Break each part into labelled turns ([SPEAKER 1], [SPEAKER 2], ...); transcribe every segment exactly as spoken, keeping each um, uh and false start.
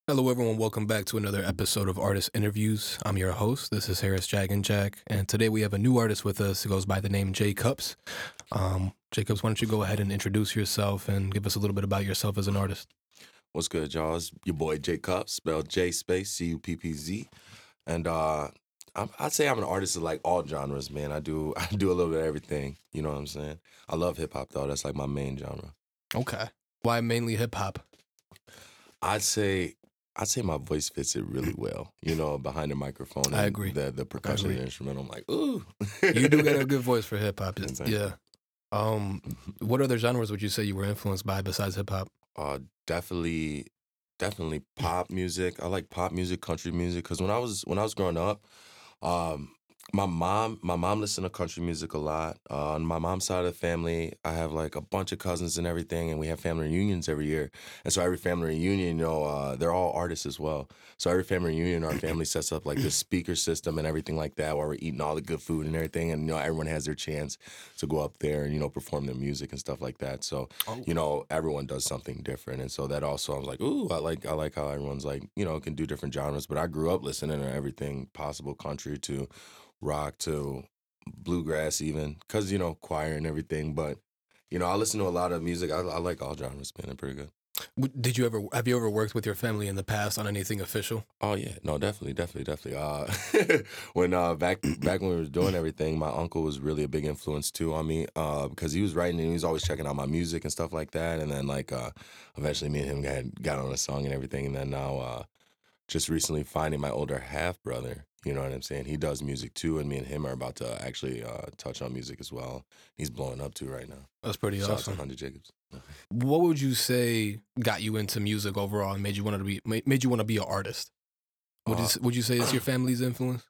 [SPEAKER 1] Hello, everyone. Welcome back to another episode of Artist Interviews. I'm your host. This is Harris Jag and Jack, and today we have a new artist with us. He goes by the name Jay Cups. Um, Jay Cups, why don't you go ahead and introduce yourself and give us a little bit about yourself as an artist?
[SPEAKER 2] What's good, y'all? It's your boy Jay Cups, spelled J space C U P P Z, and uh, I'm, I'd say I'm an artist of like all genres, man. I do I do a little bit of everything. You know what I'm saying? I love hip hop though. That's like my main genre.
[SPEAKER 1] Okay. Why mainly hip hop?
[SPEAKER 2] I'd say I'd say my voice fits it really well. You know, behind the microphone. And
[SPEAKER 1] I agree.
[SPEAKER 2] The the percussion and instrumental. I'm like, ooh.
[SPEAKER 1] You do get a good voice for hip hop.
[SPEAKER 2] Exactly.
[SPEAKER 1] Yeah. Um, what other genres would you say you were influenced by besides hip hop?
[SPEAKER 2] Uh, definitely, definitely pop music. I like pop music, country music. Cause when I was when I was growing up, um, my mom my mom listened to country music a lot. Uh, on my mom's side of the family, I have like a bunch of cousins and everything, and we have family reunions every year. And so every family reunion, you know, uh, they're all artists as well. So every family reunion, our family sets up like this speaker system and everything like that, where we're eating all the good food and everything, and you know, everyone has their chance to go up there and you know perform their music and stuff like that. So
[SPEAKER 1] Oh.
[SPEAKER 2] you know, everyone does something different, and so that also I was like, ooh, I like I like how everyone's like you know can do different genres. But I grew up listening to everything possible, country to rock to bluegrass, even because you know choir and everything. But you know, I listen to a lot of music. I, I like all genres, man. They're pretty good.
[SPEAKER 1] W- Did you ever have you ever worked with your family in the past on anything official?
[SPEAKER 2] Oh yeah, no, definitely, definitely, definitely. Uh, when uh, back back when we was doing everything, my uncle was really a big influence too on me. Uh, because he was writing and he was always checking out my music and stuff like that. And then like uh, eventually, me and him got got on a song and everything. And then now, uh, just recently finding my older half brother. You know what I'm saying? He does music too, and me and him are about to actually uh, touch on music as well. He's blowing up too right now.
[SPEAKER 1] That's pretty
[SPEAKER 2] Shout out
[SPEAKER 1] awesome.
[SPEAKER 2] to Hunter Jacobs.
[SPEAKER 1] What would you say got you into music overall and made you want to be ma- made you want to be an artist? Would you
[SPEAKER 2] Uh,
[SPEAKER 1] s- would you say it's your family's influence?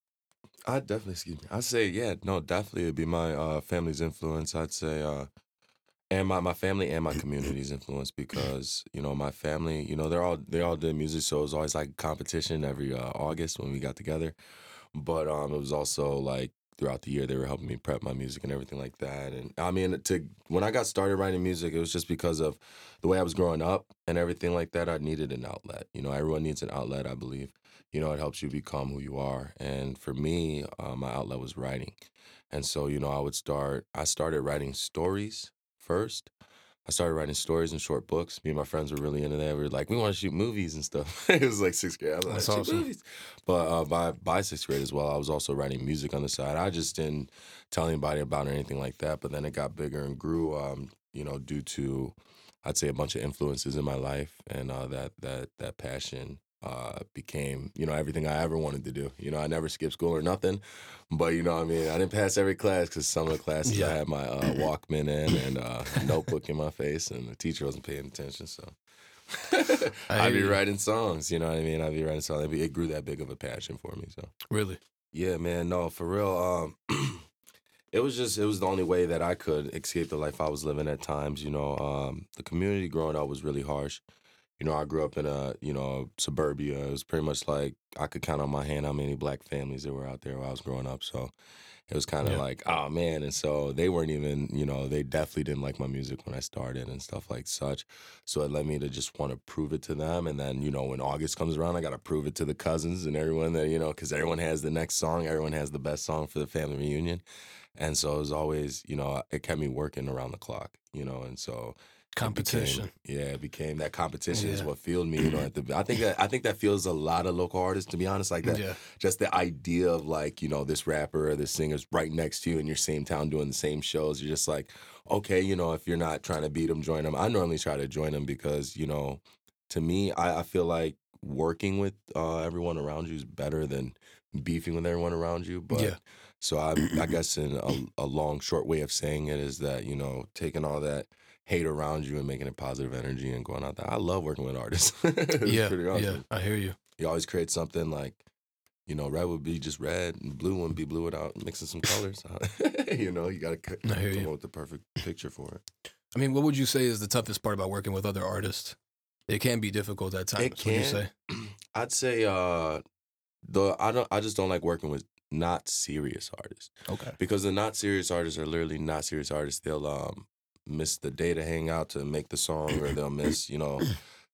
[SPEAKER 2] I definitely, excuse me. I'd say, yeah, no, definitely it'd be my uh, family's influence. I'd say, uh, and my, my family and my community's influence because, you know, my family, you know, they're all, they all did music. So it was always like competition every uh, August when we got together. But um, it was also like throughout the year, they were helping me prep my music and everything like that. And I mean, to when I got started writing music, it was just because of the way I was growing up and everything like that. I needed an outlet. You know, everyone needs an outlet, I believe. You know, it helps you become who you are. And for me, uh, my outlet was writing. And so, you know, I would start, I started writing stories first. I started writing stories and short books. Me and my friends were really into that. We were like, we want to shoot movies and stuff. It was like sixth grade. I was like,
[SPEAKER 1] That's
[SPEAKER 2] shoot
[SPEAKER 1] awesome.
[SPEAKER 2] movies. But uh, by by sixth grade as well, I was also writing music on the side. I just didn't tell anybody about it or anything like that. But then it got bigger and grew. Um, you know, due to I'd say a bunch of influences in my life, and uh, that that that passion uh, became you know everything I ever wanted to do. You know, I never skipped school or nothing. But you know, what I mean, I didn't pass every class because some of the classes
[SPEAKER 1] Yeah.
[SPEAKER 2] I had my uh, Walkman in and uh, a notebook in my face, and the teacher wasn't paying attention. So
[SPEAKER 1] I
[SPEAKER 2] I'd
[SPEAKER 1] hear
[SPEAKER 2] be
[SPEAKER 1] you.
[SPEAKER 2] writing songs. You know what I mean? I'd be writing songs. It be- It grew that big of a passion for me. So
[SPEAKER 1] Really?
[SPEAKER 2] yeah, man. No, for real. Um, it was just it was the only way that I could escape the life I was living at times. You know, um, the community growing up was really harsh. You know, I grew up in a, you know, suburbia. It was pretty much like I could count on my hand how many black families there were out there while I was growing up. So it was kind of
[SPEAKER 1] Yeah.
[SPEAKER 2] like, oh man. And so they weren't even, you know, they definitely didn't like my music when I started and stuff like such. So it led me to just want to prove it to them. And then, you know, when August comes around, I got to prove it to the cousins and everyone that, you know, because everyone has the next song. Everyone has the best song for the family reunion. And so it was always, you know, it kept me working around the clock, you know, and so it
[SPEAKER 1] Competition.
[SPEAKER 2] became, yeah, it became that competition is
[SPEAKER 1] Yeah.
[SPEAKER 2] what fueled me, you know. At the, I think that I think that fuels a lot of local artists, to be honest, like that.
[SPEAKER 1] Yeah.
[SPEAKER 2] Just the idea of like, you know, this rapper or this singer's right next to you in your same town doing the same shows. You're just like, okay, you know, if you're not trying to beat them, join them. I normally try to join them because, you know, to me, I, I feel like working with uh, everyone around you is better than beefing with everyone around you. But
[SPEAKER 1] Yeah.
[SPEAKER 2] so I, I guess in a, a long, short way of saying it is that, you know, taking all that hate around you and making it positive energy and going out there. I love working with artists. It's
[SPEAKER 1] Yeah.
[SPEAKER 2] pretty
[SPEAKER 1] Yeah.
[SPEAKER 2] awesome.
[SPEAKER 1] I hear you.
[SPEAKER 2] You always create something like, you know, red would be just red and blue wouldn't be blue without mixing some colors. You know, you got to come
[SPEAKER 1] I hear
[SPEAKER 2] up
[SPEAKER 1] you.
[SPEAKER 2] with the perfect picture for it.
[SPEAKER 1] I mean, what would you say is the toughest part about working with other artists? It can be difficult at times.
[SPEAKER 2] It
[SPEAKER 1] Would you
[SPEAKER 2] can.
[SPEAKER 1] say?
[SPEAKER 2] I'd say uh the I don't I just don't like working with not serious artists.
[SPEAKER 1] Okay.
[SPEAKER 2] Because the not serious artists are literally not serious artists. They'll um miss the day to hang out to make the song, or they'll miss, you know,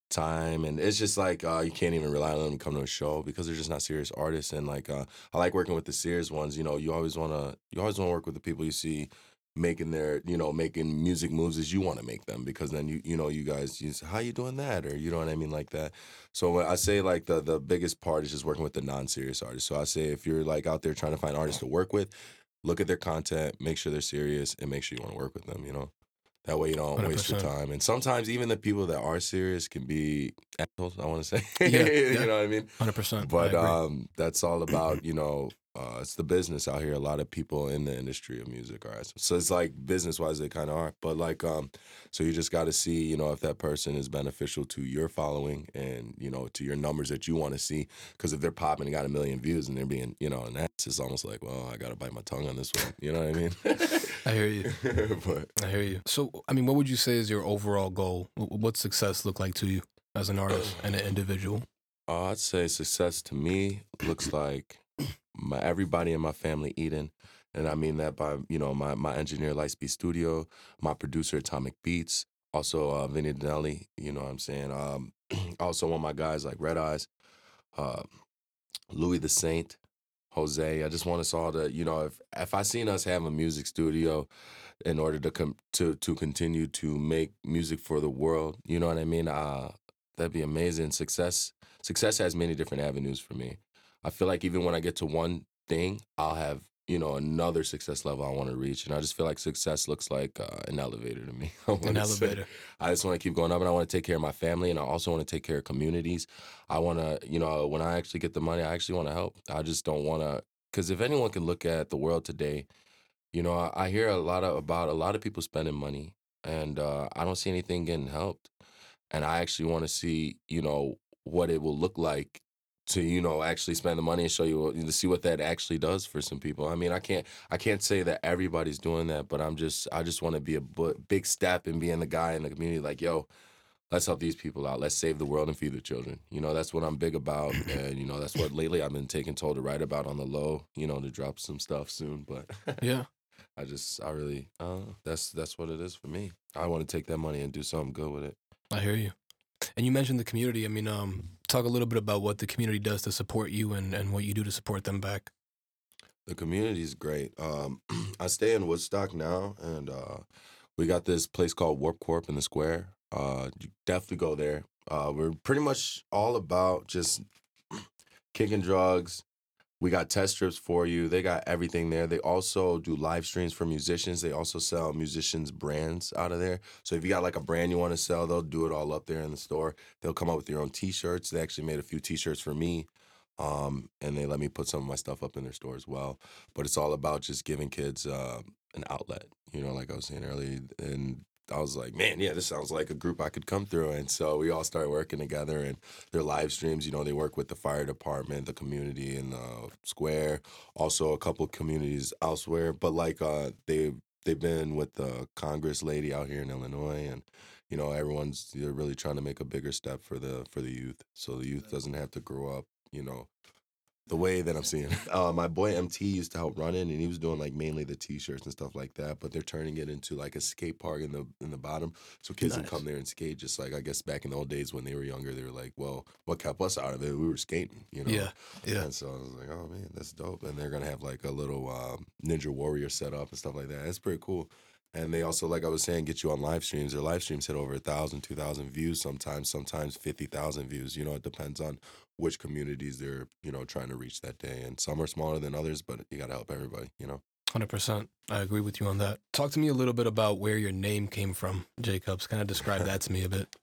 [SPEAKER 2] time, and it's just like uh, you can't even rely on them to come to a show because they're just not serious artists. And like uh, I like working with the serious ones. You know, you always wanna you always wanna work with the people you see making their you know making music moves as you want to make them, because then you you know you guys you say, how you doing that, or you know what I mean, like that. So when I say like the the biggest part is just working with the non-serious artists. So I say if you're like out there trying to find artists to work with, look at their content, make sure they're serious, and make sure you want to work with them. You know. That way you don't waste your
[SPEAKER 1] one hundred percent.
[SPEAKER 2] time. And sometimes even the people that are serious can be assholes, I want to say.
[SPEAKER 1] Yeah,
[SPEAKER 2] You
[SPEAKER 1] yeah,
[SPEAKER 2] know what I mean?
[SPEAKER 1] one hundred percent. I
[SPEAKER 2] But
[SPEAKER 1] agree.
[SPEAKER 2] um, that's all about, you know, uh, it's the business out here. A lot of people in the industry of music are assholes. So it's like business wise, they kind of are. But like, um, so you just got to see, you know, if that person is beneficial to your following and, you know, to your numbers that you want to see. Because if they're popping and got a million views and they're being, you know, and that's just almost like, well, I got to bite my tongue on this one. You know what I mean?
[SPEAKER 1] I hear you.
[SPEAKER 2] But
[SPEAKER 1] I hear you. So, I mean, what would you say is your overall goal? Wh- What success look like to you as an artist and an individual?
[SPEAKER 2] Uh, I'd say success to me looks like my everybody in my family eating, and I mean that by you know my my engineer Lightspeed Studio, my producer Atomic Beats, also uh, Vinny Denelli. You know what I'm saying. Um, also one of my guys like Red Eyes, uh, Louis the Saint, Jose. I just want us all to you know if if I seen us have a music studio in order to com- to to continue to make music for the world. You know what I mean? Uh, that'd be amazing. Success success has many different avenues for me. I feel like even when I get to one thing, I'll have you know another success level I want to reach, and I just feel like success looks like uh, an elevator to me. I
[SPEAKER 1] An
[SPEAKER 2] want to say
[SPEAKER 1] elevator.
[SPEAKER 2] I just want to keep going up, and I want to take care of my family, and I also want to take care of communities. I want to, you know, when I actually get the money, I actually want to help. I just don't want to, because if anyone can look at the world today, you know, I, I hear a lot of, about a lot of people spending money, and uh, I don't see anything getting helped. And I actually want to see, you know, what it will look like to, you know, actually spend the money and show you what- to see what that actually does for some people. I mean, I can't, I can't say that everybody's doing that, but I'm just, I just want to be a bu- big step in being the guy in the community, like, yo, let's help these people out. Let's save the world and feed the children. You know, that's what I'm big about. And, you know, that's what lately I've been taking told to write about on the low, you know, to drop some stuff soon. But
[SPEAKER 1] Yeah,
[SPEAKER 2] I just, I really, uh, that's that's what it is for me. I want to take that money and do something good with it.
[SPEAKER 1] I hear you. And you mentioned the community. I mean, um, talk a little bit about what the community does to support you and, and what you do to support them back.
[SPEAKER 2] The community is great. Um, I stay in Woodstock now, and uh, we got this place called Warp Corp in the square. Uh, you definitely go there. Uh, we're pretty much all about just kicking drugs. We got test strips for you. They got everything there. They also do live streams for musicians. They also sell musicians' brands out of there. So if you got like a brand you want to sell, they'll do it all up there in the store. They'll come up with your own T-shirts. They actually made a few T-shirts for me, um, and they let me put some of my stuff up in their store as well. But it's all about just giving kids uh, an outlet. You know, like I was saying earlier, and I was like, man, yeah, this sounds like a group I could come through. And so we all started working together, and their live streams, you know, they work with the fire department, the community in the square, also a couple of communities elsewhere. But like uh, they they've been with the Congress lady out here in Illinois, and you know, everyone's they're really trying to make a bigger step for the for the youth, so the youth doesn't have to grow up, you know, the way that I'm seeing it. Uh, my boy M T used to help run it, and he was doing like mainly the T-shirts and stuff like that. But they're turning it into like a skate park in the in the bottom, so kids can
[SPEAKER 1] Nice.
[SPEAKER 2] come there and skate. Just like I guess back in the old days when they were younger, they were like, "Well, what kept us out of it? We were skating," you know.
[SPEAKER 1] Yeah, yeah.
[SPEAKER 2] And so I was like, "Oh man, that's dope." And they're gonna have like a little um, Ninja Warrior set up and stuff like that. It's pretty cool. And they also, like I was saying, get you on live streams. Their live streams hit over a thousand, two thousand views sometimes, sometimes fifty thousand views. You know, it depends on which communities they're, you know, trying to reach that day. And some are smaller than others, but you got to help everybody, you know.
[SPEAKER 1] one hundred percent. I agree with you on that. Talk to me a little bit about where your name came from, Jacobs. Kind of describe that to me a bit.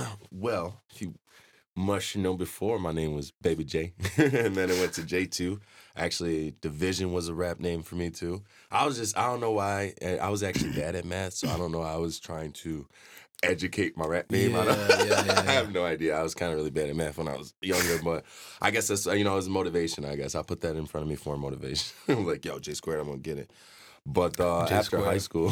[SPEAKER 2] Well, if you must know before, my name was Baby J. And then it went to J two. Actually, Division was a rap name for me too. I was just, I don't know why. and I was actually bad at math, so I don't know. I was trying to educate my rap name. I, don't,
[SPEAKER 1] Yeah, yeah, yeah,
[SPEAKER 2] I
[SPEAKER 1] yeah.
[SPEAKER 2] have no idea. I was kind of really bad at math when I was younger, but I guess that's, you know, it was motivation, I guess. I put that in front of me for motivation. I'm like, yo, J squared, I'm going to get it. But uh,
[SPEAKER 1] J
[SPEAKER 2] after high
[SPEAKER 1] squared.
[SPEAKER 2] school,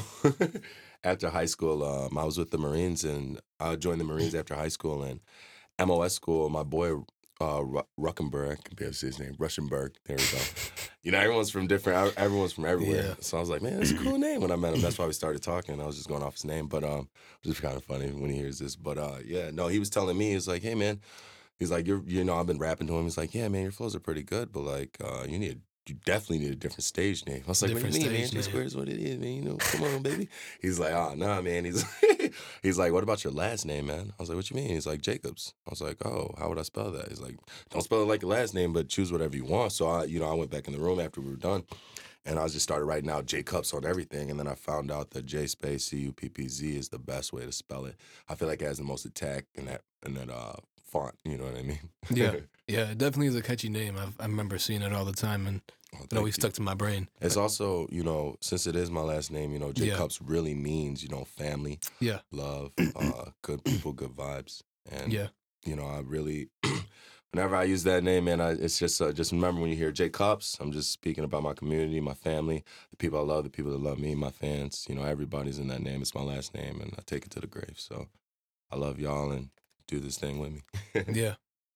[SPEAKER 2] after high school, um, I was with the Marines, and I joined the Marines after high school. And M O S school, my boy uh, Ru- Ruckenberg, I can barely say his name, Ruschenberg, there we go. you know, everyone's from different, everyone's from everywhere.
[SPEAKER 1] Yeah.
[SPEAKER 2] So I was like, man, that's a cool name when I met him. That's why we started talking. I was just going off his name, but um, it was kind of funny when he hears this. But uh, yeah, no, he was telling me, he was like, hey man, he's like, you're, you know, I've been rapping to him. He's like, yeah, man, your flows are pretty good, but like, uh, you need, you definitely need a different stage name. I was like,
[SPEAKER 1] Different
[SPEAKER 2] what do you mean, man?
[SPEAKER 1] stage
[SPEAKER 2] J
[SPEAKER 1] name.
[SPEAKER 2] Square is what it is, man. You know, come on, baby. He's like, oh, nah, man. He's he's like, what about your last name, man? I was like, what you mean? He's like, Jacobs. I was like, oh, how would I spell that? He's like, don't spell it like your last name, but choose whatever you want. So I, you know, I went back in the room after we were done, and I just started writing out J Cups on everything, and then I found out that J space C U P P Z is the best way to spell it. I feel like it has the most attack in that in that uh font. You know what I mean?
[SPEAKER 1] Yeah, yeah, it definitely is a catchy name. I've, I remember seeing it all the time, and
[SPEAKER 2] Oh,
[SPEAKER 1] it
[SPEAKER 2] thank
[SPEAKER 1] always
[SPEAKER 2] you.
[SPEAKER 1] stuck to my brain.
[SPEAKER 2] It's also, you know, since it is my last name, you know, J
[SPEAKER 1] Yeah.
[SPEAKER 2] Cups really means, you know, family,
[SPEAKER 1] Yeah,
[SPEAKER 2] love, uh, good people, good vibes, and
[SPEAKER 1] yeah,
[SPEAKER 2] you know, I really, whenever I use that name, man, I, it's just uh, just remember when you hear J Cups, I'm just speaking about my community, my family, the people I love, the people that love me, my fans. You know, everybody's in that name. It's my last name, and I take it to the grave. So I love y'all and do this thing with me.
[SPEAKER 1] yeah.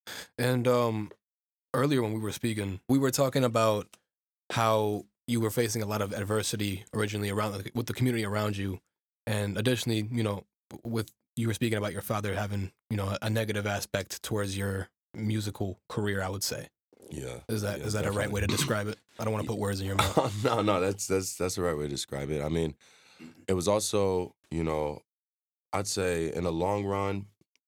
[SPEAKER 1] And um, earlier when we were speaking, we were talking about how you were facing a lot of adversity originally around with the community around you, and additionally, you know, with you were speaking about your father having, you know, a negative aspect towards your musical career. I would say,
[SPEAKER 2] Yeah.
[SPEAKER 1] is that
[SPEAKER 2] yeah,
[SPEAKER 1] is that a right
[SPEAKER 2] definitely.
[SPEAKER 1] way to describe it? I don't want to put words in your mouth.
[SPEAKER 2] no, no, that's that's that's the right way to describe it. I mean, it was also, you know, I'd say in the long run,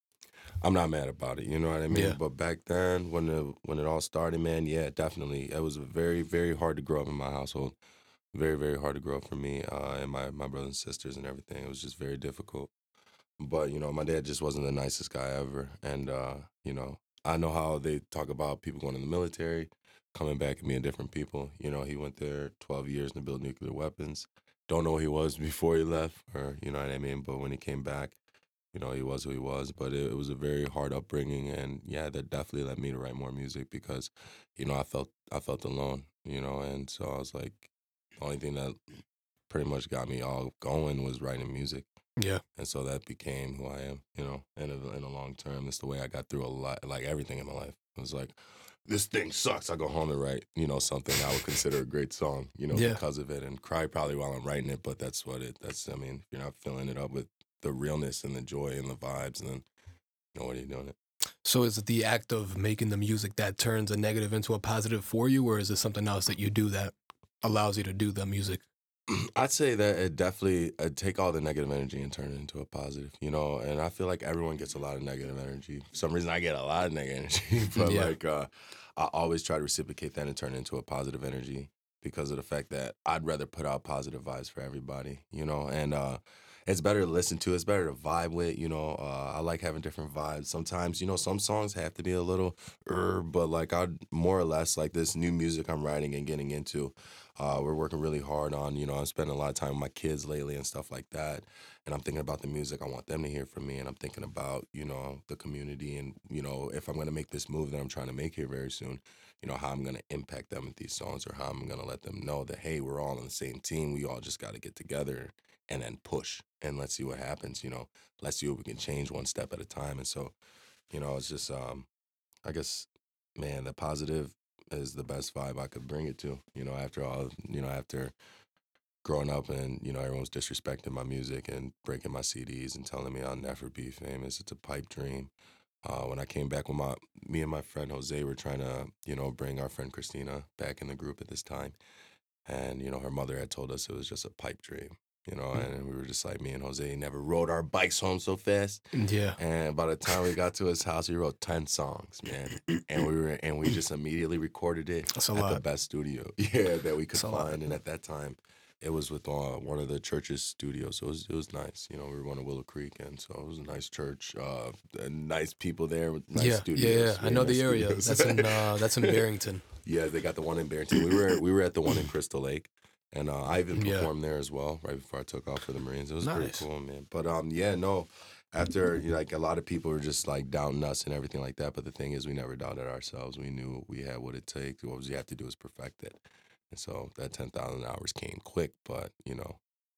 [SPEAKER 2] I'm not mad about it. You know what I mean?
[SPEAKER 1] Yeah.
[SPEAKER 2] But back then, when the when it all started, man, yeah, definitely, it was very, very hard to grow up in my household. Very, very hard to grow up for me uh, and my my brothers and sisters and everything. It was just very difficult. But you know, my dad just wasn't the nicest guy ever, and uh, you know, I know how they talk about people going in the military, coming back and being different people. You know, he went there twelve years to build nuclear weapons. Don't know who he was before he left, or you know what I mean. But when he came back, you know, he was who he was. But it, it was a very hard upbringing, and yeah, that definitely led me to write more music because, you know, I felt I felt alone. You know, and so I was like, the only thing that pretty much got me all going was writing music.
[SPEAKER 1] Yeah,
[SPEAKER 2] And so that became who I am, you know, in a, in the long term. It's the way I got through a lot, like everything in my life. It was like, this thing sucks. I go home and write, you know, something I would consider a great song, you know,
[SPEAKER 1] Yeah.
[SPEAKER 2] because of it, and cry probably while I'm writing it. But that's what it, that's, I mean, if you're not filling it up with the realness and the joy and the vibes, then, you know, what are you doing it?
[SPEAKER 1] So is it the act of making the music that turns a negative into a positive for you, or is it something else that you do that allows you to do the music?
[SPEAKER 2] I'd say that it definitely uh, take all the negative energy and turn it into a positive, you know. And I feel like everyone gets a lot of negative energy. For some reason, I get a lot of negative energy, but
[SPEAKER 1] Yeah.
[SPEAKER 2] like uh, I always try to reciprocate that and turn it into a positive energy because of the fact that I'd rather put out positive vibes for everybody, you know. And uh, it's better to listen to. It's better to vibe with, you know. Uh, I like having different vibes. Sometimes, you know, some songs have to be a little, er, but like I'd more or less like this new music I'm writing and getting into. Uh, we're working really hard on, you know, I'm spending a lot of time with my kids lately and stuff like that. And I'm thinking about the music I want them to hear from me. And I'm thinking about, you know, the community and, you know, if I'm going to make this move that I'm trying to make here very soon, you know, how I'm going to impact them with these songs or how I'm going to let them know that, hey, we're all on the same team. We all just got to get together and then push and let's see what happens, you know, let's see what we can change one step at a time. And so, you know, it's just, um, I guess, man, the positive is the best vibe I could bring it to. You know, after all, you know, after growing up and, you know, everyone's disrespecting my music and breaking my C Ds and telling me I'll never be famous. It's a pipe dream. Uh, when I came back with my, me and my friend Jose were trying to, you know, bring our friend Christina back in the group at this time. And, you know, her mother had told us it was just a pipe dream, you know,
[SPEAKER 1] Mm.
[SPEAKER 2] and we were just like, me and Jose never rode our bikes home so fast.
[SPEAKER 1] Yeah.
[SPEAKER 2] And by the time we got to his house, we wrote ten songs, man. And we were and we just immediately recorded it
[SPEAKER 1] That's a
[SPEAKER 2] at the
[SPEAKER 1] lot.
[SPEAKER 2] best studio, yeah, that we could
[SPEAKER 1] That's a lot.
[SPEAKER 2] find. And at that time, it was with uh, one of the church's studios, so it was it was nice. You know, we were going to Willow Creek, and so it was a nice church, uh, and nice people there with nice
[SPEAKER 1] Yeah, yeah,
[SPEAKER 2] studios.
[SPEAKER 1] yeah. I
[SPEAKER 2] very
[SPEAKER 1] know
[SPEAKER 2] nice
[SPEAKER 1] the area.
[SPEAKER 2] studios.
[SPEAKER 1] That's in uh, that's in Barrington.
[SPEAKER 2] Yeah, they got the one in Barrington. We were we were at the one in Crystal Lake, and uh, I even
[SPEAKER 1] Yeah.
[SPEAKER 2] performed there as well right before I took off for the Marines. It was pretty
[SPEAKER 1] Nice.
[SPEAKER 2] cool, man. But um, yeah, no. After you know, like a lot of people were just like doubting us and everything like that, but the thing is, we never doubted ourselves. We knew we had what it takes. What we had to do is perfect it, and so that ten thousand hours came quick. But you know,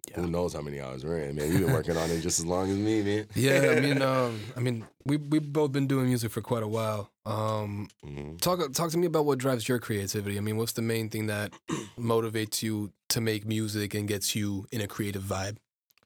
[SPEAKER 1] Yeah.
[SPEAKER 2] Who knows how many hours we're in, man? You've been working on it just as long as me, man.
[SPEAKER 1] Yeah, I mean, um, I mean, we we've both been doing music for quite a while. Um,
[SPEAKER 2] Mm-hmm.
[SPEAKER 1] talk talk to me about what drives your creativity. I mean, what's the main thing that motivates you to make music and gets you in a creative vibe?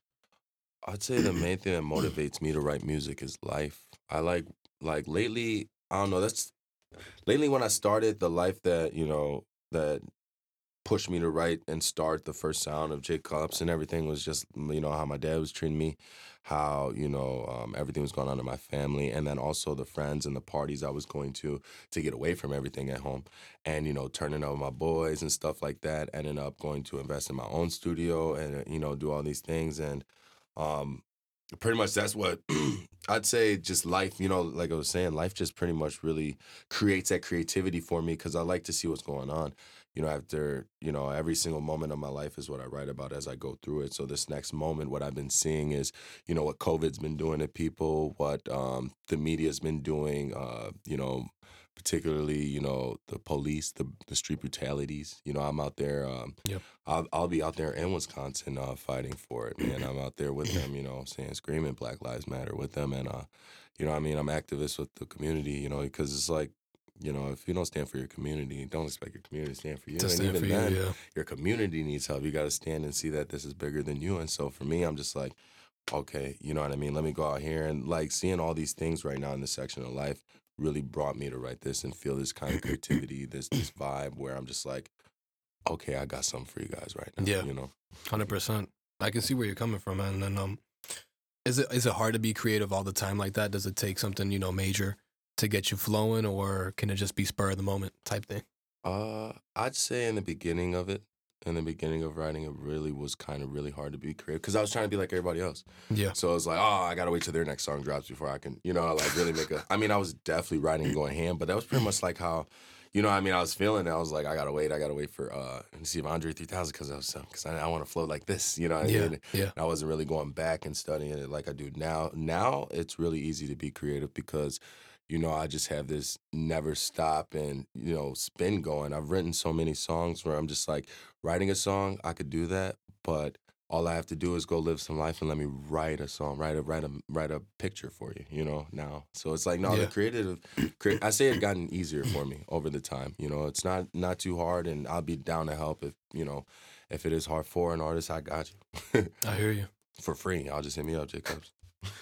[SPEAKER 2] I'd say the main thing that motivates me to write music is life. I like like lately, I don't know, that's lately when I started the life that, you know, that pushed me to write and start the first sound of J Cups and everything was just, you know, how my dad was treating me, how, you know, um, everything was going on in my family, and then also the friends and the parties I was going to to get away from everything at home and, you know, turning up with my boys and stuff like that, ending up going to invest in my own studio and, uh, you know, do all these things. And um, pretty much that's what I'd say. Just life, you know, like I was saying, life just pretty much really creates that creativity for me because I like to see what's going on. You know, after, you know, every single moment of my life is what I write about as I go through it. So this next moment, what I've been seeing is, you know, what COVID's been doing to people, what um, the media's been doing, uh, you know, particularly, you know, the police, the the street brutalities. You know, I'm out there. Um,
[SPEAKER 1] Yep.
[SPEAKER 2] I'll I'll be out there in Wisconsin uh, fighting for it, man. I'm out there with them, you know, saying screaming Black Lives Matter with them, and uh, you know, what I mean, I'm activist with the community, you know, because it's like, you know, if you don't stand for your community, don't expect your community to stand for you.
[SPEAKER 1] To
[SPEAKER 2] And
[SPEAKER 1] stand
[SPEAKER 2] even
[SPEAKER 1] for you,
[SPEAKER 2] then,
[SPEAKER 1] yeah.
[SPEAKER 2] your community needs help. You got to stand and see that this is bigger than you. And so for me, I'm just like, okay, you know what I mean? Let me go out here and like seeing all these things right now in this section of life really brought me to write this and feel this kind of creativity, this this vibe where I'm just like, okay, I got something for you guys right now.
[SPEAKER 1] Yeah.
[SPEAKER 2] You know?
[SPEAKER 1] Hundred percent. I can see where you're coming from, man. And then, um, is it is it hard to be creative all the time like that? Does it take something, you know, major to get you flowing, or can it just be spur of the moment type thing?
[SPEAKER 2] Uh, I'd say in the beginning of it, in the beginning of writing, it really was kind of really hard to be creative because I was trying to be like everybody else.
[SPEAKER 1] Yeah.
[SPEAKER 2] So it's like, oh, I gotta wait till their next song drops before I can, you know, like really make a. I mean, I was definitely writing and going ham, but that was pretty much like how, you know, what I mean, I was feeling it. I was like, I gotta wait, I gotta wait for uh, and see if Andre three thousand because I was because I, I want to flow like this, you know. What I
[SPEAKER 1] Yeah.
[SPEAKER 2] mean?
[SPEAKER 1] Yeah.
[SPEAKER 2] I wasn't really going back and studying it like I do now. Now it's really easy to be creative because, you know, I just have this never stop and, you know, spin going. I've written so many songs where I'm just like writing a song, I could do that, but all I have to do is go live some life and let me write a song, write a write a write a picture for you, you know, now. So it's like no,
[SPEAKER 1] Yeah.
[SPEAKER 2] the creative cre- I say it gotten easier for me over the time. You know, it's not not too hard and I'll be down to help if, you know, if it is hard for an artist, I got you.
[SPEAKER 1] I hear you.
[SPEAKER 2] For free. I'll just hit me up, J Cups.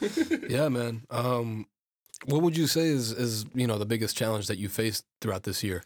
[SPEAKER 1] Yeah, man. Um, what would you say is is you know the biggest challenge that you faced throughout this year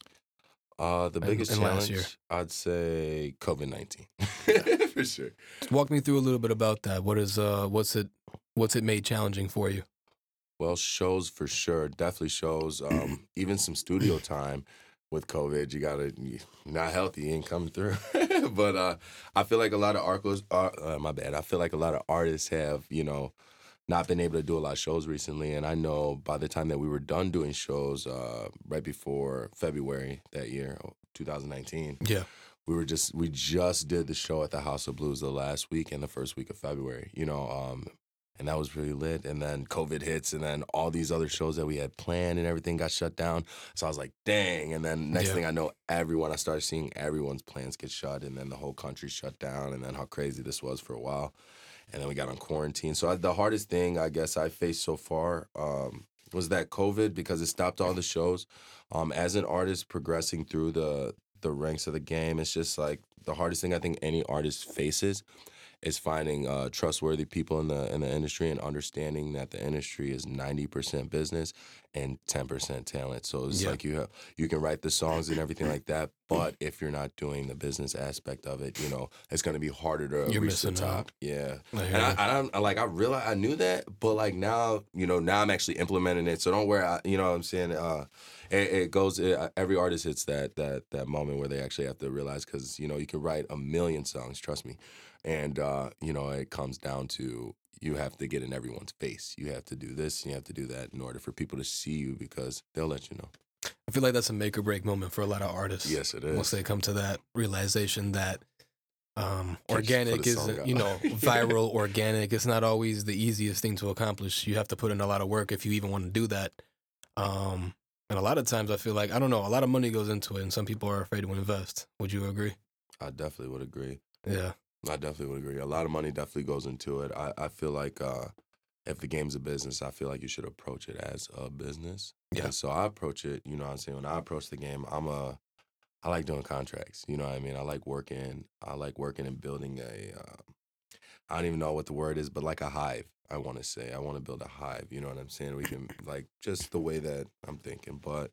[SPEAKER 2] Uh, the
[SPEAKER 1] and,
[SPEAKER 2] biggest
[SPEAKER 1] and last year?
[SPEAKER 2] challenge, I'd say COVID nineteen. For sure.
[SPEAKER 1] Walk me through a little bit about that. What is uh, what's it, what's it made challenging for you?
[SPEAKER 2] Well, shows for sure. Definitely shows. Um, even some studio time with COVID. You gotta you- not healthy, you ain't coming through. But uh, I feel like a lot of artists. Uh, uh, my bad. I feel like a lot of artists have, you know, not been able to do a lot of shows recently. And I know by the time that we were done doing shows, uh, right before February that year, two thousand nineteen,
[SPEAKER 1] Yeah.
[SPEAKER 2] we were just we just did the show at the House of Blues the last week and the first week of February, you know, um, and that was really lit. And then COVID hits, and then all these other shows that we had planned and everything got shut down. So I was like, dang. And then next
[SPEAKER 1] Yeah.
[SPEAKER 2] thing I know, everyone I started seeing everyone's plans get shut, and then the whole country shut down, and then how crazy this was for a while. And then we got on quarantine. So I, the hardest thing I guess I faced so far um, was that COVID because it stopped all the shows. Um, as an artist progressing through the the ranks of the game, it's just like the hardest thing I think any artist faces is finding uh, trustworthy people in the in the industry and understanding that the industry is ninety percent business and ten percent talent. So it's
[SPEAKER 1] Yeah.
[SPEAKER 2] like you have you can write the songs and everything like that, but if you're not doing the business aspect of it, you know, it's going to be harder to
[SPEAKER 1] You're
[SPEAKER 2] reach the
[SPEAKER 1] missing
[SPEAKER 2] top.
[SPEAKER 1] out.
[SPEAKER 2] Yeah.
[SPEAKER 1] I hear
[SPEAKER 2] And I,
[SPEAKER 1] you.
[SPEAKER 2] I don't I, like I realize I knew that, but like now, you know, now I'm actually implementing it. So don't worry, I, you know what I'm saying? Uh it, it goes it, every artist hits that that that moment where they actually have to realize cuz you know, you can write a million songs, trust me. And uh, you know, it comes down to you have to get in everyone's face. You have to do this, you have to do that in order for people to see you because they'll let you know.
[SPEAKER 1] I feel like that's a make or break moment for a lot of artists.
[SPEAKER 2] Yes, it
[SPEAKER 1] Once
[SPEAKER 2] is.
[SPEAKER 1] they come to that realization that um,
[SPEAKER 2] Can't just put
[SPEAKER 1] organic
[SPEAKER 2] a song
[SPEAKER 1] isn't,
[SPEAKER 2] out.
[SPEAKER 1] you know, viral, organic. It's not always the easiest thing to accomplish. You have to put in a lot of work if you even want to do that. Um, and a lot of times I feel like, I don't know, a lot of money goes into it and some people are afraid to invest. Would you agree?
[SPEAKER 2] I definitely would agree.
[SPEAKER 1] Yeah.
[SPEAKER 2] I definitely would agree. A lot of money definitely goes into it. I, I feel like uh, if the game's a business, I feel like you should approach it as a business.
[SPEAKER 1] Yeah.
[SPEAKER 2] And so I approach it, you know what I'm saying? When I approach the game, I'm a, I like doing contracts. You know what I mean? I like working, I like working and building a, uh, I don't even know what the word is, but like a hive, I want to say. I want to build a hive, you know what I'm saying? We can, like, just the way that I'm thinking. But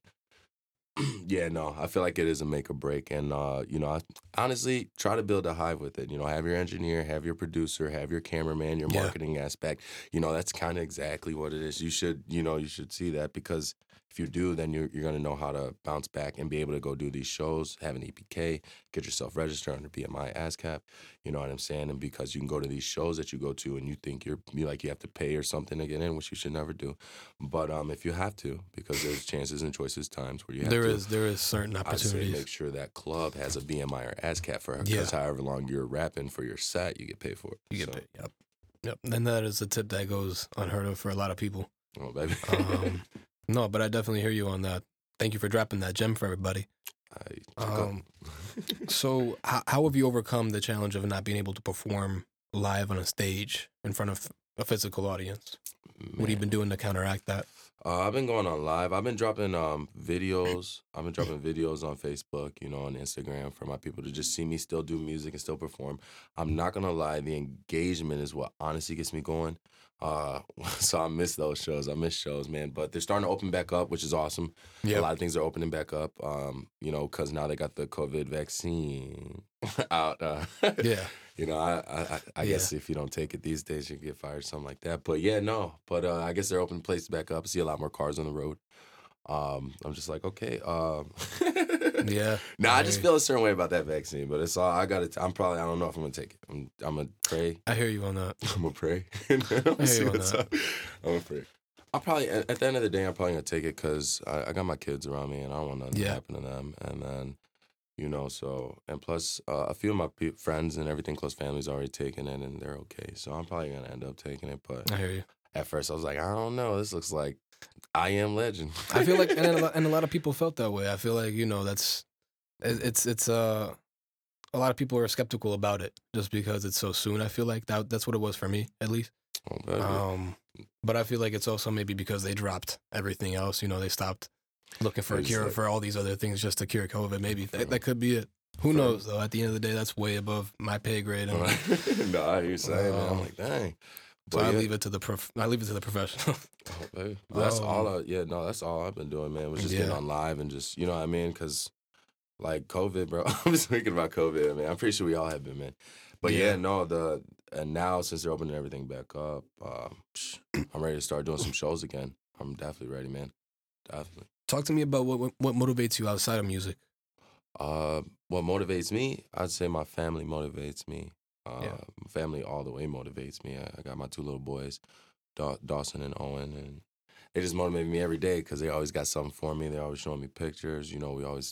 [SPEAKER 2] yeah, no, I feel like it is a make or break. And, uh, you know, I honestly try to build a hive with it. You know, have your engineer, have your producer, have your cameraman, your
[SPEAKER 1] Yeah.
[SPEAKER 2] marketing aspect. You know, that's kind of exactly what it is. You should, you know, you should see that because if you do, then you're, you're going to know how to bounce back and be able to go do these shows, have an E P K, get yourself registered under B M I ASCAP. You know what I'm saying? And because you can go to these shows that you go to and you think you're, you like you have to pay or something to get in, which you should never do. But um, if you have to, because there's chances and choices times where you have
[SPEAKER 1] There
[SPEAKER 2] to.
[SPEAKER 1] is there is certain
[SPEAKER 2] I say
[SPEAKER 1] opportunities.
[SPEAKER 2] make sure that club has a B M I or ASCAP for
[SPEAKER 1] Yeah.
[SPEAKER 2] because however long you're rapping for your set, you get paid for it.
[SPEAKER 1] You get
[SPEAKER 2] So,
[SPEAKER 1] paid. Yep. Yep. And that is a tip that goes unheard of for a lot of people.
[SPEAKER 2] oh, baby.
[SPEAKER 1] Um, no, but I definitely hear you on that. Thank you for dropping that gem for everybody.
[SPEAKER 2] I,
[SPEAKER 1] Um, so, how, how have you overcome the challenge of not being able to perform live on a stage in front of a physical audience? What have you been doing to counteract that?
[SPEAKER 2] Uh, I've been going on live. I've been dropping um videos. I've been dropping videos on Facebook, you know, on Instagram for my people to just see me still do music and still perform. I'm not gonna lie, the engagement is what honestly gets me going. Uh, so I miss those shows. I miss shows, man. But they're starting to open back up, which is awesome. A lot of things are opening back up. Um, you know, because now they got the COVID vaccine out. Uh,
[SPEAKER 1] Yeah.
[SPEAKER 2] You know, I I, I
[SPEAKER 1] Yeah.
[SPEAKER 2] guess if you don't take it these days, you get fired, something like that. But yeah, no. But uh, I guess they're opening places back up. I see a lot more cars on the road. Um, I'm just like, okay. Um,
[SPEAKER 1] Yeah.
[SPEAKER 2] no, I just
[SPEAKER 1] I-
[SPEAKER 2] feel a certain way about that vaccine, but it's all I got to. I'm probably. I don't know if I'm gonna take it. I'm. I'm gonna pray.
[SPEAKER 1] I hear you on that.
[SPEAKER 2] I'm gonna pray. I'm gonna see
[SPEAKER 1] you on
[SPEAKER 2] what's
[SPEAKER 1] that.
[SPEAKER 2] up. I'm gonna pray. I'll probably at at the end of the day, I'm probably gonna take it because I, I got my kids around me and I don't want nothing
[SPEAKER 1] Yeah.
[SPEAKER 2] to happen to them. And then, you know, so and plus uh, a few of my pe- friends and everything, close families already taken it and they're okay. So I'm probably gonna end up taking it. But
[SPEAKER 1] I hear you.
[SPEAKER 2] at first, I was like, I don't know. This looks like I Am Legend.
[SPEAKER 1] I feel like, and a, lot, and a lot of people felt that way. I feel like, you know, that's, it, it's, it's, uh, a lot of people are skeptical about it just because it's so soon. I feel like that that's what it was for me, at least.
[SPEAKER 2] Oh, baby.
[SPEAKER 1] Um, but I feel like it's also maybe because they dropped everything else. You know, they stopped looking for a
[SPEAKER 2] It's
[SPEAKER 1] cure
[SPEAKER 2] like-
[SPEAKER 1] for all these other things just to cure COVID. Maybe that,
[SPEAKER 2] Fair.
[SPEAKER 1] that could be it. Who
[SPEAKER 2] Fair.
[SPEAKER 1] knows, though? At the end of the day, that's way above my pay grade. And
[SPEAKER 2] no, I hear you saying, man. I'm
[SPEAKER 1] Um,
[SPEAKER 2] like, dang.
[SPEAKER 1] so
[SPEAKER 2] But
[SPEAKER 1] I
[SPEAKER 2] yeah.
[SPEAKER 1] leave it to the prof- I leave it to the professional.
[SPEAKER 2] Oh, baby. But that's
[SPEAKER 1] Um,
[SPEAKER 2] all I, yeah, no, that's all I've been doing, man. Was just getting
[SPEAKER 1] Yeah.
[SPEAKER 2] on live and just, you know what I mean? Because, like, COVID, bro. I'm just thinking about COVID, man. I'm pretty sure we all have been, man. But yeah,
[SPEAKER 1] Yeah.
[SPEAKER 2] no, the, and now since they're opening everything back up, um, psh, I'm ready to start doing some shows again. I'm definitely ready, man. Definitely.
[SPEAKER 1] Talk to me about what what- what motivates you outside of music.
[SPEAKER 2] Uh, what motivates me? I'd say my family motivates me. Uh,
[SPEAKER 1] Yeah.
[SPEAKER 2] my family all the way motivates me. I, I got my two little boys, Daw- Dawson and Owen, and they just motivate me every day because they always got something for me. They're always showing me pictures. You know, we always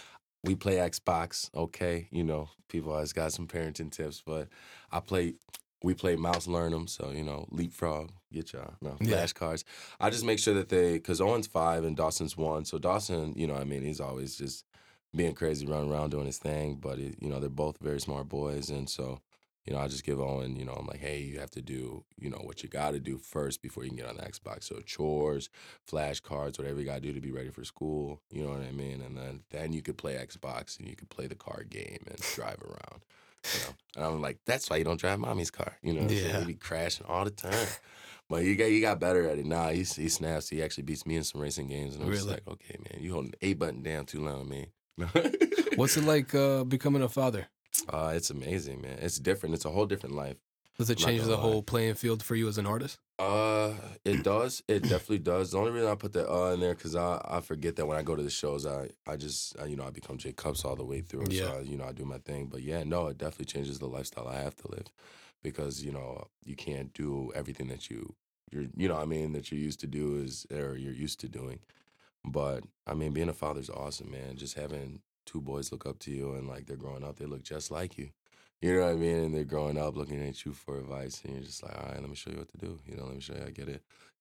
[SPEAKER 2] we play Xbox. Okay, you know, people always got some parenting tips, but I play. We play mouse learn them, so you know, leapfrog, get y'all no
[SPEAKER 1] Yeah.
[SPEAKER 2] flashcards. I just make sure that they, because Owen's five and Dawson's one, so Dawson, you know, what I mean, he's always just being crazy, running around doing his thing. But it, you know, they're both very smart boys, and so you know, I just give Owen, you know, I'm like, hey, you have to do, you know, what you got to do first before you can get on the Xbox. So chores, flashcards, whatever you got to do to be ready for school. You know what I mean? And then then you could play Xbox and you could play the card game and drive around. You know, and I'm like, that's why you don't drive mommy's car. You know, what I'm saying?
[SPEAKER 1] Yeah.
[SPEAKER 2] He be crashing all the time. But you got you got better at it. Nah, he he snaps. He actually beats me in some racing games, and I'm just
[SPEAKER 1] Really?
[SPEAKER 2] like, okay, man, you holding the A button down too long, man.
[SPEAKER 1] What's it like uh, becoming a father?
[SPEAKER 2] Uh, it's amazing, man. It's different. It's a whole different life.
[SPEAKER 1] Does it
[SPEAKER 2] I'm not
[SPEAKER 1] change
[SPEAKER 2] gonna
[SPEAKER 1] the
[SPEAKER 2] lie.
[SPEAKER 1] whole playing field for you as an artist?
[SPEAKER 2] Uh, it does. It definitely does. The only reason I put that uh in there because I, I forget that when I go to the shows, I I just I, you know I become Jay Cups all the way through.
[SPEAKER 1] Yeah.
[SPEAKER 2] So I, you know I do my thing. But yeah, no, it definitely changes the lifestyle I have to live because you know you can't do everything that you you're you know what I mean that you're used to do is or you're used to doing. But I mean, being a father's awesome, man. Just having two boys look up to you and like they're growing up, they look just like you. You know what I mean? And they're growing up looking at you for advice, and you're just like, all right, let me show you what to do. You know, let me show you how to get it.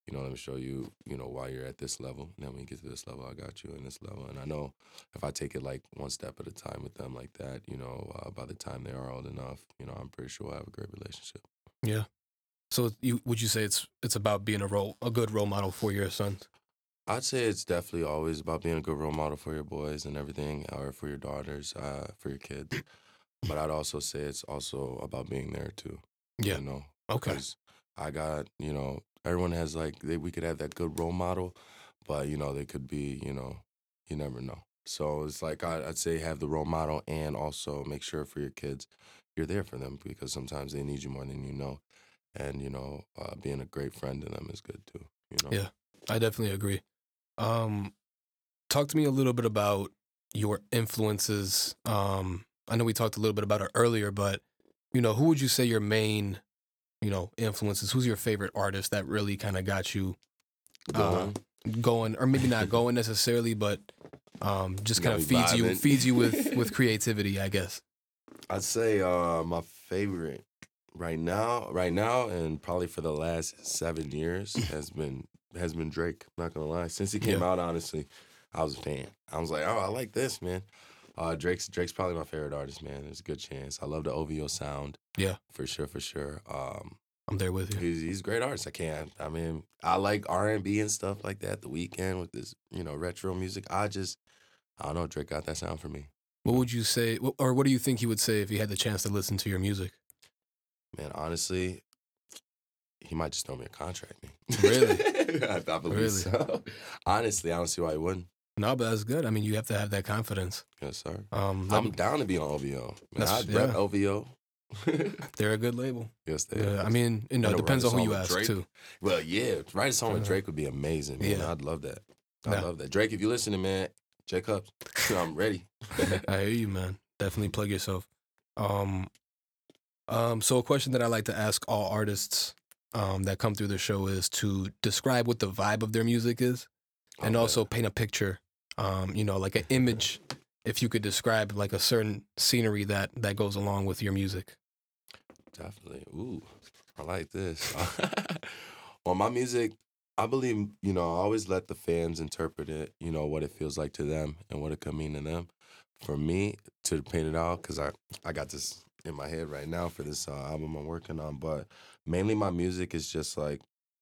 [SPEAKER 2] you know, let me show you, you know, why you're at this level. And then when you get to this level, I got you in this level. And I know if I take it like one step at a time with them like that, you know, uh, by the time they are old enough, you know, I'm pretty sure we'll have a great relationship.
[SPEAKER 1] Yeah. So you would you say it's it's about being a role a good role model for your sons?
[SPEAKER 2] I'd say it's definitely always about being a good role model for your boys and everything, or for your daughters, uh, for your kids. But I'd also say it's also about being there too,
[SPEAKER 1] Yeah.
[SPEAKER 2] you know,
[SPEAKER 1] Okay.
[SPEAKER 2] because I got, you know, everyone has like, they, we could have that good role model, but, you know, they could be, you know, you never know. So it's like, I, I'd say have the role model and also make sure for your kids, you're there for them because sometimes they need you more than you know. And, you know, uh, being a great friend to them is good too, you know?
[SPEAKER 1] Yeah. I definitely agree. Um, talk to me a little bit about your influences. Um, I know we talked a little bit about it earlier, but you know, who would you say your main, you know, influences? Who's your favorite artist that really kind of got you uh,
[SPEAKER 2] Going,
[SPEAKER 1] going, or maybe not going necessarily, but um, just kind
[SPEAKER 2] got
[SPEAKER 1] of
[SPEAKER 2] me
[SPEAKER 1] feeds you
[SPEAKER 2] vibing.
[SPEAKER 1] feeds you with with creativity, I guess.
[SPEAKER 2] I'd say uh, my favorite right now, right now, and probably for the last seven years has been has been Drake. Not gonna lie, since he came
[SPEAKER 1] Yeah.
[SPEAKER 2] out, honestly, I was a fan. I was like, oh, I like this, man. Uh, Drake's Drake's probably my favorite artist, man. There's a good chance. I love the O V O sound.
[SPEAKER 1] Yeah.
[SPEAKER 2] For sure, for sure. Um,
[SPEAKER 1] I'm there with you.
[SPEAKER 2] he's he's a great artist. I can't. I mean, I like R and B and stuff like that. The Weeknd with this, you know, retro music. I just, I don't know. Drake got that sound for me.
[SPEAKER 1] What would you say, or what do you think he would say if he had the chance to listen to your music?
[SPEAKER 2] Man, honestly, he might just throw me a contract. Man.
[SPEAKER 1] Really?
[SPEAKER 2] I, I believe
[SPEAKER 1] Really?
[SPEAKER 2] so. Honestly, I don't see why he wouldn't.
[SPEAKER 1] No, but that's good. I mean, you have to have that confidence.
[SPEAKER 2] Yes, sir.
[SPEAKER 1] Um,
[SPEAKER 2] I'm
[SPEAKER 1] let-
[SPEAKER 2] down to be on O V O. Man,
[SPEAKER 1] That's-
[SPEAKER 2] I'd rep
[SPEAKER 1] yeah.
[SPEAKER 2] O V O.
[SPEAKER 1] they're a good label.
[SPEAKER 2] Yes, they
[SPEAKER 1] Yeah,
[SPEAKER 2] are.
[SPEAKER 1] I mean, you know, it
[SPEAKER 2] And to
[SPEAKER 1] depends
[SPEAKER 2] write
[SPEAKER 1] on
[SPEAKER 2] a
[SPEAKER 1] who
[SPEAKER 2] song
[SPEAKER 1] you
[SPEAKER 2] with
[SPEAKER 1] ask
[SPEAKER 2] Drake?
[SPEAKER 1] too.
[SPEAKER 2] Well, yeah, write a song with
[SPEAKER 1] Uh-huh.
[SPEAKER 2] Drake would be amazing, man.
[SPEAKER 1] Yeah.
[SPEAKER 2] I'd love that. I
[SPEAKER 1] Yeah.
[SPEAKER 2] love that. Drake, if you're listening, man, J Cups, I'm ready.
[SPEAKER 1] I hear you, man. Definitely plug yourself. Um, um, so a question that I like to ask all artists um, that come through the show is to describe what the vibe of their music is, and
[SPEAKER 2] Okay.
[SPEAKER 1] also paint a picture. Um, you know, like an image. If you could describe like a certain scenery that that goes along with your music.
[SPEAKER 2] Definitely. Ooh, I like this. Well, my music, I believe, you know, I always let the fans interpret it, you know, what it feels like to them and what it could mean to them. For me, to paint it out, because I, I got this in my head right now for this uh, album I'm working on, but mainly my music is just like,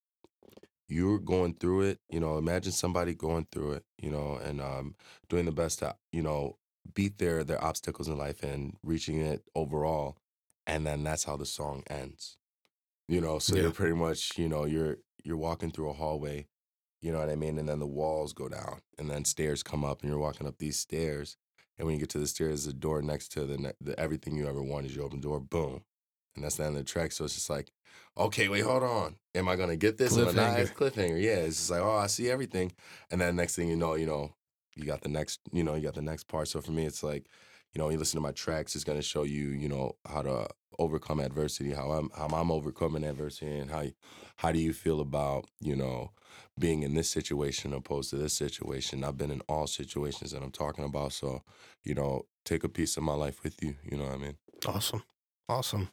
[SPEAKER 2] you're going through it, you know, imagine somebody going through it, you know, and um, doing the best to, you know, beat their, their obstacles in life and reaching it overall. And then that's how the song ends. You know, so
[SPEAKER 1] Yeah.
[SPEAKER 2] you're pretty much, you know, you're you're walking through a hallway, you know what I mean? And then the walls go down and then stairs come up and you're walking up these stairs. And when you get to the stairs, the door next to the, ne- the everything you ever wanted, you open the door, boom. And that's the end of the track. So it's just like, okay, wait, hold on. Am I gonna get this? Am I not?
[SPEAKER 1] Cliffhanger.
[SPEAKER 2] It's cliffhanger. Yeah, it's just like, oh, I see everything. And then next thing you know, you know, you got the next, you know, you got the next part. So for me, it's like, you know, you listen to my tracks, it's gonna show you, you know, how to overcome adversity, how I'm how I'm overcoming adversity, and how how do you feel about, you know, being in this situation opposed to this situation. I've been in all situations that I'm talking about, so, you know, take a piece of my life with you. You know what I mean?
[SPEAKER 1] Awesome, awesome.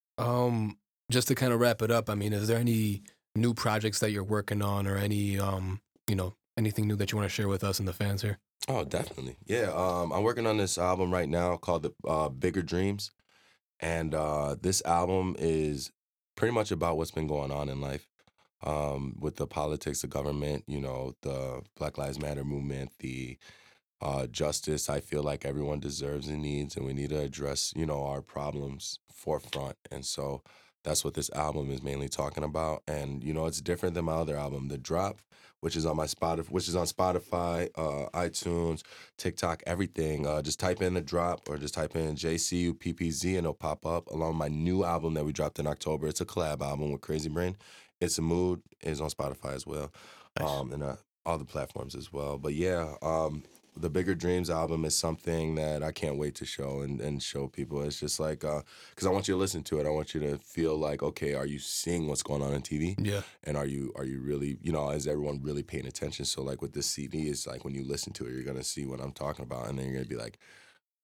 [SPEAKER 1] Um, just to kind of wrap it up, I mean, is there any new projects that you're working on, or any, um, you know, anything new that you want to share with us and the fans here?
[SPEAKER 2] Oh, definitely. Yeah, um, I'm working on this album right now called the uh, Bigger Dreams, and uh, this album is pretty much about what's been going on in life, um, with the politics, the government, you know, the Black Lives Matter movement, the uh, justice. I feel like everyone deserves and needs, and we need to address, you know, our problems forefront. And so that's what this album is mainly talking about. And you know, it's different than my other album, The Drop, which is on my Spotify, which is on Spotify, uh, iTunes, TikTok, everything. Uh, just type in The Drop or just type in J C U P P Z and it'll pop up. Along with my new album that we dropped in October. It's a collab album with Crazy Brain. It's a Mood is on Spotify as well,
[SPEAKER 1] Nice.
[SPEAKER 2] um, and uh, all the platforms as well. But yeah, um, the Bigger Dreams album is something that I can't wait to show and, and show people. It's just like, because uh, I want you to listen to it. I want you to feel like, okay, are you seeing what's going on on T V?
[SPEAKER 1] Yeah,
[SPEAKER 2] And are you are you really, you know, is everyone really paying attention? So like with this C D, it's like when you listen to it, you're going to see what I'm talking about. And then you're going to be like,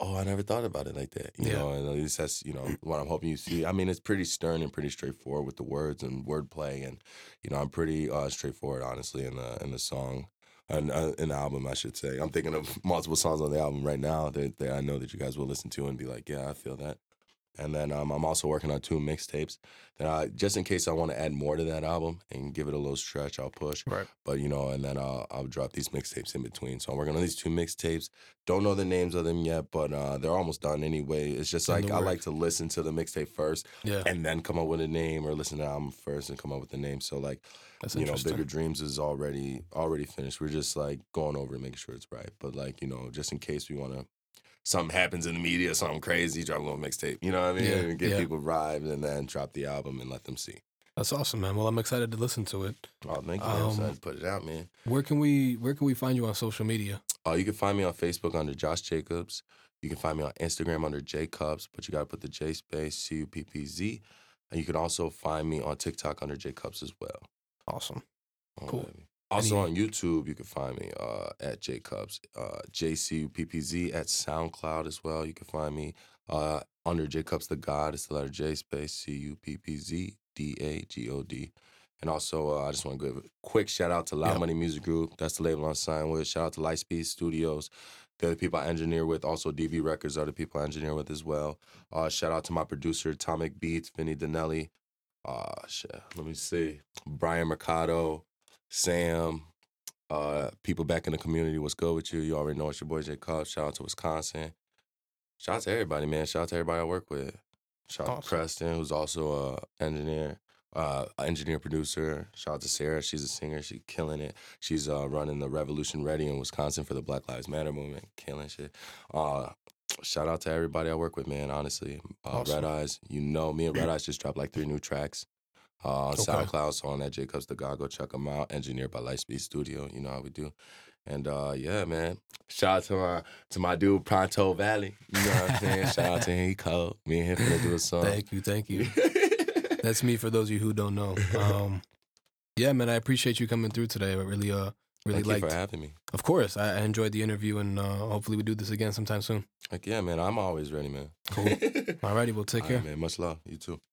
[SPEAKER 2] Oh, I never thought about it like that. You
[SPEAKER 1] Yeah.
[SPEAKER 2] know, and at least that's, you know, what I'm hoping you see. I mean, it's pretty stern and pretty straightforward with the words and wordplay. And, you know, I'm pretty uh, straightforward, honestly, in the in the song, and uh, in the album, I should say. I'm thinking of multiple songs on the album right now that, that I know that you guys will listen to and be like, yeah, I feel that. And then um, I'm also working on two mixtapes that I, just in case I want to add more to that album and give it a little stretch, I'll push.
[SPEAKER 1] Right.
[SPEAKER 2] But, you know, and then uh, I'll drop these mixtapes in between. So I'm working on these two mixtapes. Don't know the names of them yet, but uh, they're almost done anyway. It's just
[SPEAKER 1] In
[SPEAKER 2] like
[SPEAKER 1] the
[SPEAKER 2] I
[SPEAKER 1] works.
[SPEAKER 2] like to listen to the mixtape first
[SPEAKER 1] Yeah.
[SPEAKER 2] and then come up with a name, or listen to the album first and come up with a name. So, like,
[SPEAKER 1] That's
[SPEAKER 2] you know,
[SPEAKER 1] interesting.
[SPEAKER 2] Bigger Dreams is already already finished. We're just, like, going over and making sure it's right. But, like, you know, just in case we want to, something happens in the media, something crazy, drop a little mixtape. You know what I mean?
[SPEAKER 1] Yeah,
[SPEAKER 2] And get
[SPEAKER 1] yeah.
[SPEAKER 2] people vibes, and then drop the album and let them see.
[SPEAKER 1] That's awesome, man. Well, I'm excited to listen to it.
[SPEAKER 2] Oh, thank you, man. I'm
[SPEAKER 1] Um,
[SPEAKER 2] excited to put it out, man.
[SPEAKER 1] Where can we Where can we find you on social media?
[SPEAKER 2] Uh, you can find me on Facebook under Josh Jacobs. You can find me on Instagram under J Cubs, but you got to put the J space, C U P P Z. And you can also find me on TikTok under J Cubs as well.
[SPEAKER 1] Awesome.
[SPEAKER 2] Oh,
[SPEAKER 1] Cool.
[SPEAKER 2] baby. Also
[SPEAKER 1] Any-
[SPEAKER 2] on YouTube, you can find me uh, at J Cubs, uh, J C U P P Z at SoundCloud as well. You can find me uh, under J Cubs the God. It's the letter J space C U P P Z D A G O D. And also, uh, I just want to give a quick shout out to Loud
[SPEAKER 1] Yep.
[SPEAKER 2] Money Music Group. That's the label I'm signed with. Shout out to Lightspeed Studios. They're the people I engineer with. Also, D B Records are the people I engineer with as well. Uh, shout out to my producer, Atomic Beats, Vinny Donnelly. Uh, shit, let me see. Brian Mercado, Sam, uh, people back in the community. What's good with you? You already know it's your boy J Cubs. Shout out to Wisconsin. Shout out to everybody, man. Shout out to everybody I work with. Shout out to
[SPEAKER 1] Awesome.
[SPEAKER 2] Preston, who's also a engineer, uh, a engineer producer. Shout out to Sarah. She's a singer. She's killing it. She's uh, running the Revolution Ready in Wisconsin for the Black Lives Matter movement. Killing shit. Uh, shout out to everybody I work with, man. Honestly, uh,
[SPEAKER 1] Awesome.
[SPEAKER 2] Red Eyes. You know, me and Red Eyes just dropped like three new tracks. Uh, on
[SPEAKER 1] Okay.
[SPEAKER 2] SoundCloud, so on that J Cubs the God, go check them out. Engineered by Lightspeed Studio, you know how we do. And uh, yeah, man. Shout out to my to my dude Pronto Valley. You know what I'm saying? Shout out to him. He cold. Me and him finna do a song.
[SPEAKER 1] Thank you. Thank you. That's me for those of you who don't know. Um, yeah, man, I appreciate you coming through today. I really, uh, really
[SPEAKER 2] Thank
[SPEAKER 1] liked.
[SPEAKER 2] you for having me.
[SPEAKER 1] Of course, I, I enjoyed the interview, and uh, hopefully we do this again sometime soon.
[SPEAKER 2] Like, yeah, man, I'm always ready, man.
[SPEAKER 1] Cool. Alrighty, well, take
[SPEAKER 2] All
[SPEAKER 1] care.
[SPEAKER 2] right, man. Much love. You too.